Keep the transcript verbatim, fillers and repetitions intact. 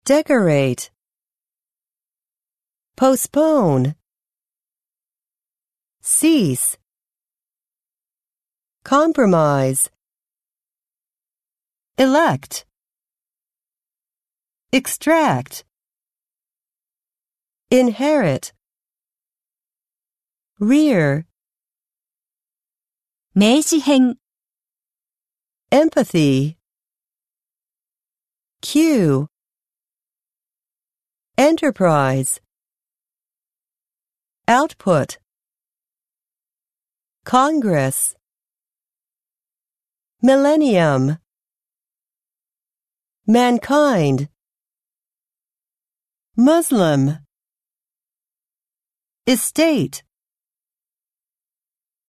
decorate, postpone, cease, compromise, elect, extract, inherit, rear, 名詞編 empathy, cue, enterprise, output, Congress, millennium, mankind, Muslim, estate,